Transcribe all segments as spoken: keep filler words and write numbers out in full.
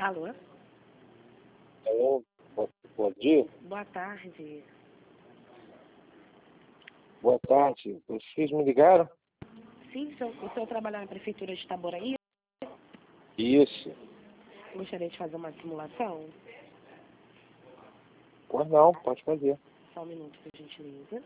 Alô? Alô, bom, bom dia. Boa tarde. Boa tarde. Vocês me ligaram? Sim, o senhor, o senhor trabalha na prefeitura de Itaboraí? Isso. Gostaria de fazer uma simulação? Pois não, pode fazer. Só um minuto, por gentileza.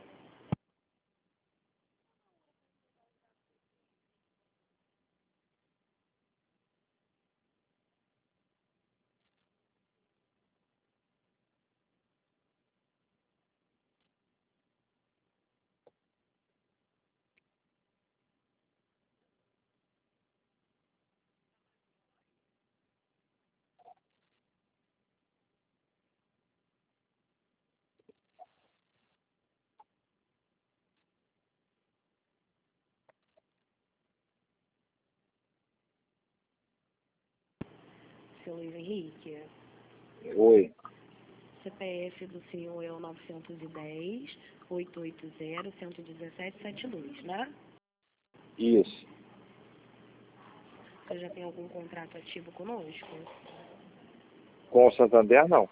Seu Luiz Henrique, Oi. C P F do senhor é o nove um zero, oito oito zero, um um sete sete dois, né? Isso. Você já tem algum contrato ativo conosco? Com o Santander, não.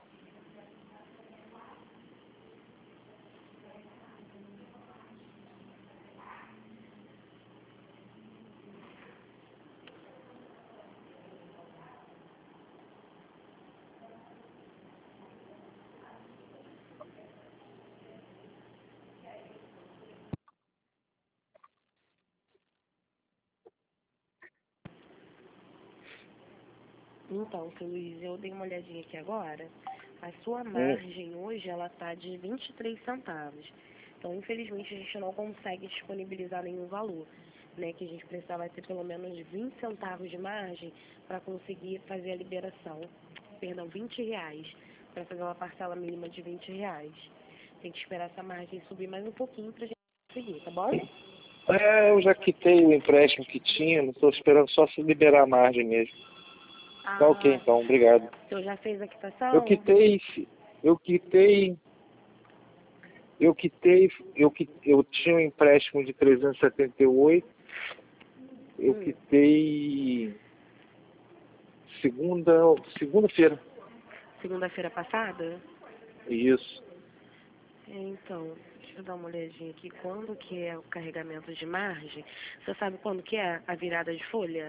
Então, seu Luiz, eu dei uma olhadinha aqui agora. A sua Hum. margem hoje, ela tá de vinte e três centavos. Então, infelizmente, a gente não consegue disponibilizar nenhum valor, né? Que a gente precisava ter pelo menos vinte centavos de margem para conseguir fazer a liberação. Perdão, vinte reais, para fazer uma parcela mínima de vinte reais. Tem que esperar essa margem subir mais um pouquinho para a gente conseguir, tá bom? É, eu já quitei o empréstimo que tinha, não estou esperando só se liberar a margem mesmo. Ah, Tá ok, então, obrigado. o senhor já fez a quitação? Eu quitei, eu quitei, eu quitei, eu, qui- eu tinha um empréstimo de trezentos e setenta e oito, eu Hum. quitei segunda, segunda-feira. Segunda-feira passada? Isso. Então, deixa eu dar uma olhadinha aqui. Quando que é o carregamento de margem? Você sabe quando que é a virada de folha?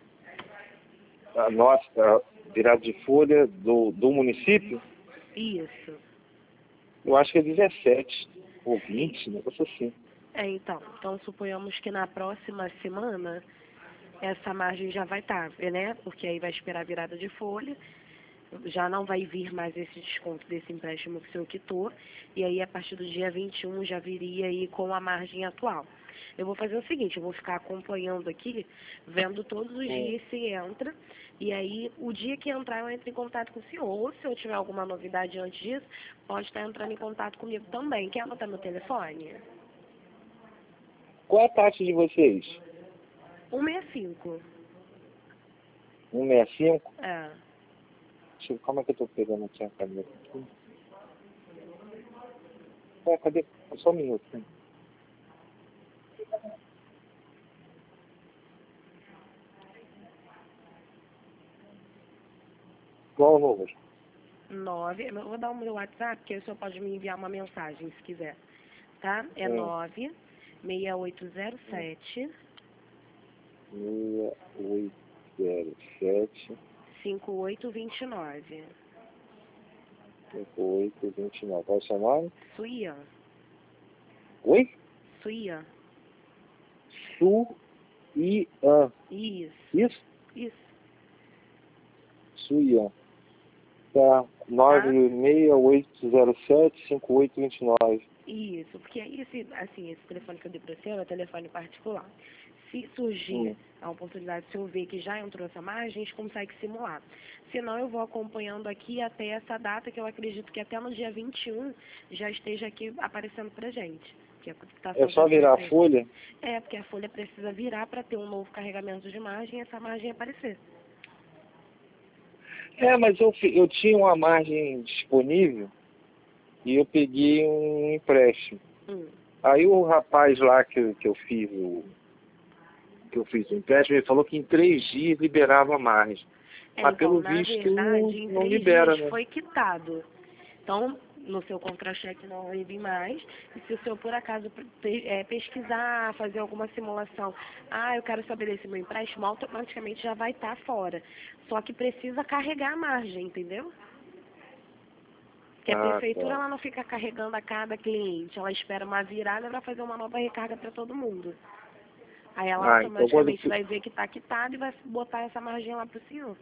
A nossa virada de folha do, do município, Isso. eu acho que é dezessete ou vinte, negócio assim. É, então. Então, suponhamos que na próxima semana essa margem já vai estar, né? Porque aí vai esperar a virada de folha. Já não vai vir mais esse desconto desse empréstimo que o senhor quitou. E aí, a partir do dia vinte e um, já viria aí com a margem atual. Eu vou fazer o seguinte, eu vou ficar acompanhando aqui, vendo todos os Hum. dias se entra. E aí, o dia que entrar, eu entro em contato com o senhor. Ou se eu tiver alguma novidade antes disso, pode estar entrando em contato comigo também. Quer anotar meu telefone? Qual é a taxa de vocês? um seis cinco. um sessenta e cinco? É. Deixa eu, como é que eu tô pegando aqui a caneta? Aqui? É, cadê? Só um minuto. Né? Qual o número? nove. Eu vou dar o meu WhatsApp, que aí o senhor pode me enviar uma mensagem, se quiser. Tá? É Hum. nove seis oito zero sete seis oito zero sete, cinco oito dois nove. cinco oito dois nove. Qual é o seu nome? Suian. Oi? Suian. Suian. Isso. Isso? Isso. Suian. Tá. nove seis oito zero sete, cinco oito dois nove. Isso. Porque esse, assim, esse telefone que eu dei para você é um telefone particular. Se surgir Hum. a oportunidade, se eu ver que já entrou essa margem, a gente consegue simular. Senão, eu vou acompanhando aqui até essa data, que eu acredito que até no dia vinte e um já esteja aqui aparecendo pra gente. Que a É cotação só já foi virar a feita. folha? É, porque a folha precisa virar para ter um novo carregamento de margem e essa margem aparecer. É, mas eu, fi- eu tinha uma margem disponível e eu peguei um empréstimo. Hum. Aí o rapaz lá que, que eu fiz o que eu fiz o empréstimo, ele falou que em três dias liberava a margem. É, Mas então, pelo na visto verdade, em não três libera, dias né? foi quitado. Então, no seu contra-cheque não vai vir mais. E se o senhor, por acaso, pe- é, pesquisar, fazer alguma simulação, ah, eu quero estabelecer meu empréstimo, automaticamente já vai estar fora. Só que precisa carregar a margem, entendeu? Que a Ah, prefeitura tá. ela não fica carregando a cada cliente, ela espera uma virada para fazer uma nova recarga para todo mundo. Aí ela Ah, então quando... automaticamente vai ver que está quitado e vai botar essa margem lá para o senhor.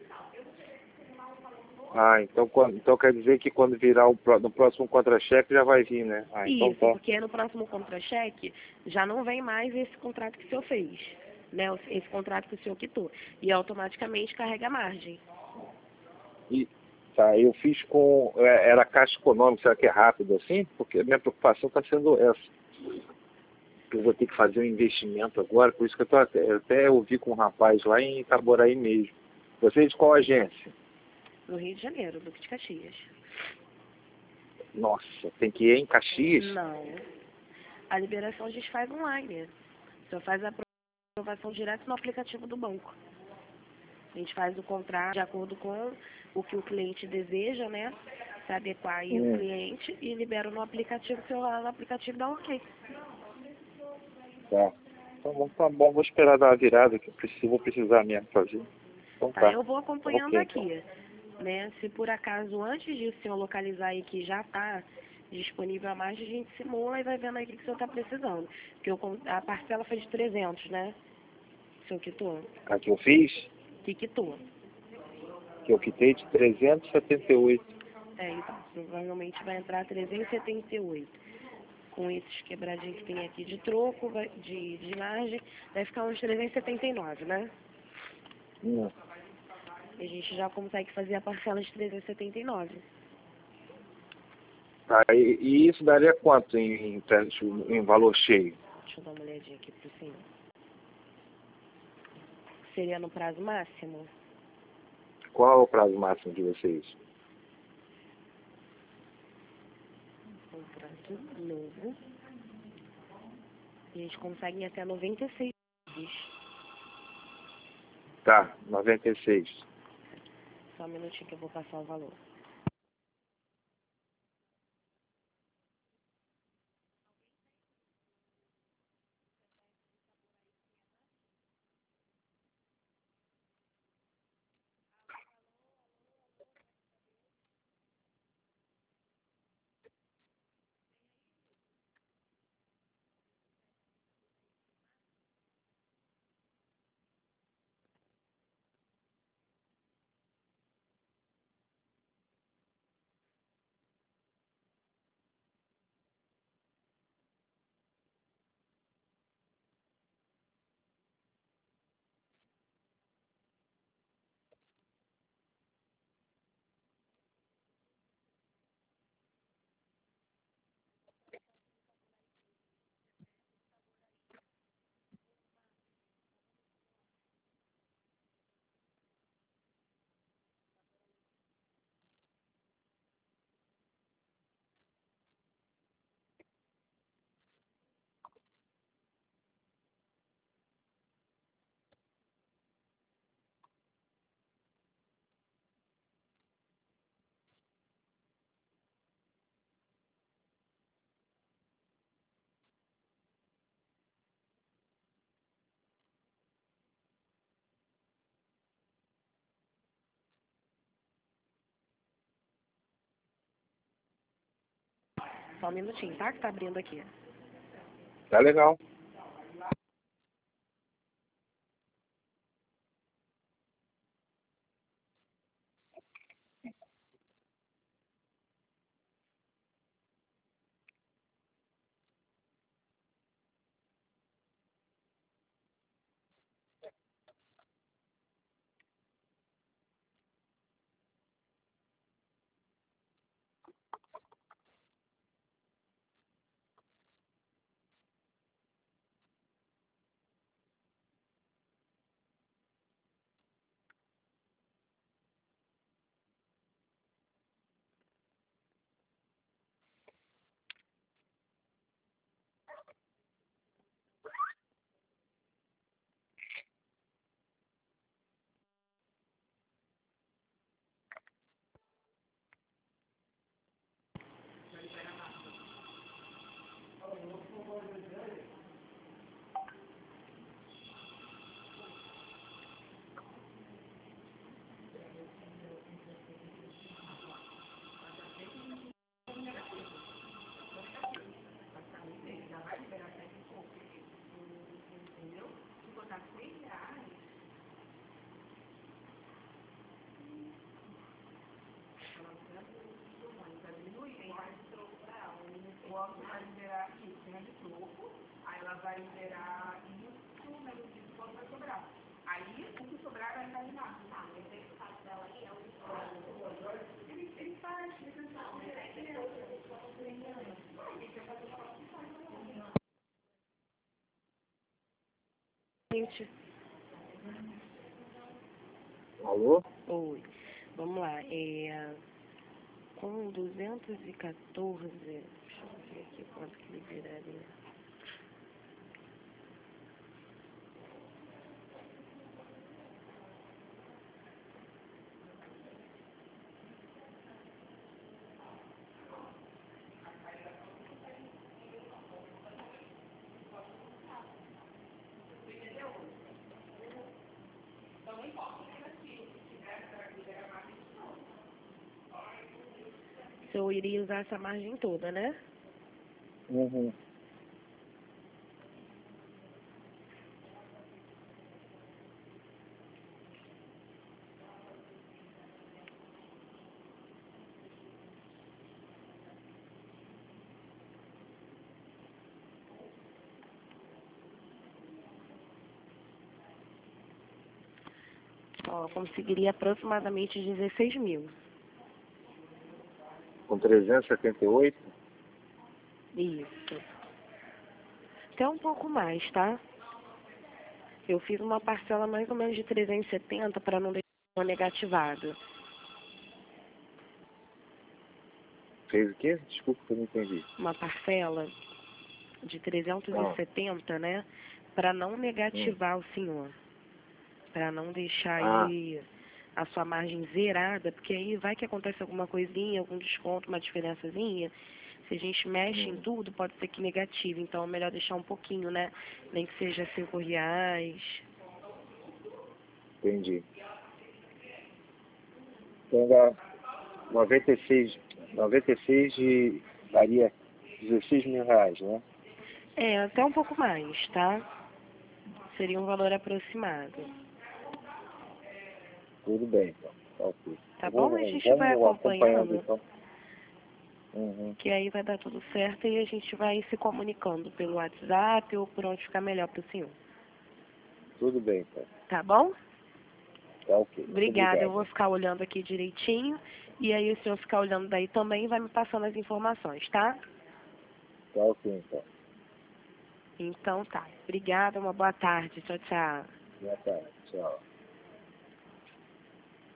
Ah, então, quando... então quer dizer que quando virar o pró- no próximo contra-cheque já vai vir, né? Ah, então Isso, tá. porque no próximo contra-cheque já não vem mais esse contrato que o senhor fez, né? Esse contrato que o senhor quitou. E automaticamente carrega a margem. E, tá, eu fiz com... é, Era Caixa Econômica, será que é rápido assim? Porque a minha preocupação está sendo essa. Eu vou ter que fazer um investimento agora, por isso que eu tô até, eu até ouvi com um rapaz lá em Itaboraí mesmo. Você é de qual agência? No Rio de Janeiro, Duque de Caxias. Nossa, tem que ir em Caxias? Não. A liberação a gente faz online. O senhor faz a aprovação direto no aplicativo do banco. A gente faz o contrato de acordo com o que o cliente deseja, né? Se adequar aí o Hum, cliente e libera no aplicativo, o senhor lá no aplicativo dá um ok. tá. Tá bom, tá bom, vou esperar dar uma virada que eu preciso, vou precisar mesmo fazer. Então Tá, tá. eu vou Tá acompanhando ok, então. aqui, né? Se por acaso antes disso o senhor localizar aí que já está disponível a mais, a gente simula e vai vendo aí o que que o senhor está precisando. Porque eu, con- a parcela foi de trezentos, né? O senhor quitou? A que eu fiz, Que quitou. que eu quitei de trezentos e setenta e oito. É, então, provavelmente vai entrar trezentos e setenta e oito. Com esses quebradinhos que tem aqui de troco, vai- de, de margem, vai ficar uns trezentos e setenta e nove, né? Hum. E a gente já consegue fazer a parcela de trezentos e setenta e nove. Tá, e, e isso daria quanto em, em, em valor cheio? Deixa eu dar uma olhadinha aqui pro senhor. Seria no prazo máximo? Qual é o prazo máximo de vocês? Contrato novo. A gente consegue em até noventa e seis dias. Tá, noventa e seis. Só um minutinho que eu vou passar o valor. Só um minutinho, tá? Que tá abrindo aqui. Tá legal. Gente, Alô? oi. Vamos lá. É, com duzentos e quatorze, deixa eu ver aqui quanto que ele viraria. Eu iria usar essa margem toda, né? Uhum. Ó, conseguiria aproximadamente dezesseis mil. Com trezentos e setenta e oito? Isso. Até um pouco mais, tá? Eu fiz uma parcela mais ou menos de trezentos e setenta para não deixar negativado. Fez o quê? Desculpa que eu não entendi. Uma parcela de trezentos e setenta, né? Para não negativar o senhor. Para não deixar Ah. aí a sua margem zerada, porque aí vai que acontece alguma coisinha, algum desconto, uma diferençazinha. Se a gente mexe em tudo, pode ser que negativo. Então é melhor deixar um pouquinho, né? Nem que seja cinco reais. Entendi. Então dá noventa e seis, noventa e seis de, daria dezesseis mil reais, né? É, até um pouco mais, tá? Seria um valor aproximado. Tudo bem, então. Tá ok. Tá Vou- bom? A gente vamos vai acompanhando, acompanhando, então. Uhum. que aí vai dar tudo certo e a gente vai se comunicando pelo WhatsApp ou por onde ficar melhor para o senhor. Tudo bem, então. Tá bom? Tá ok. Obrigada, eu Obrigado. vou ficar olhando aqui direitinho e aí o senhor ficar olhando daí também e vai me passando as informações, tá? Tá ok, então. Então tá. Obrigada, uma boa tarde. Tchau, tchau. Boa tarde. Tchau.